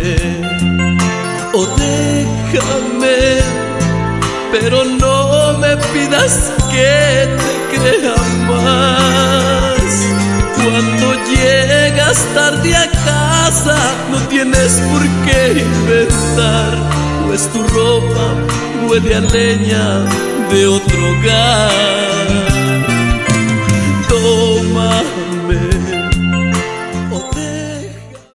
O déjame, pero no me pidas que te crea más. Cuando llegas tarde a casa no tienes por qué inventar, pues tu ropa huele a leña de otro hogar. Tómame